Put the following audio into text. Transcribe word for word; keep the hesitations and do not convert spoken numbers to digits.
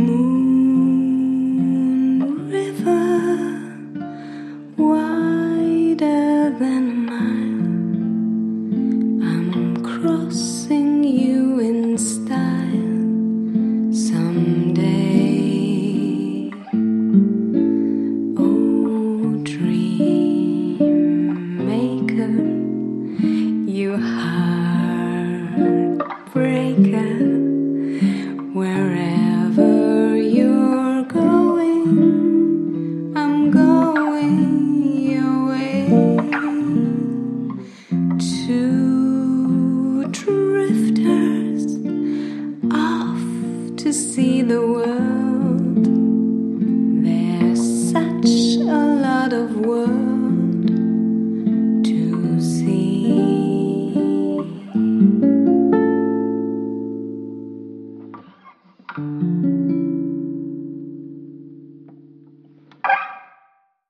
Moon river, wider than a mile, I'm crossing you in style someday. Oh, dream maker, you heartbreaker, wherever you're going, I'm going your way. Two drifters off to see the world. There's such a lot of world to see.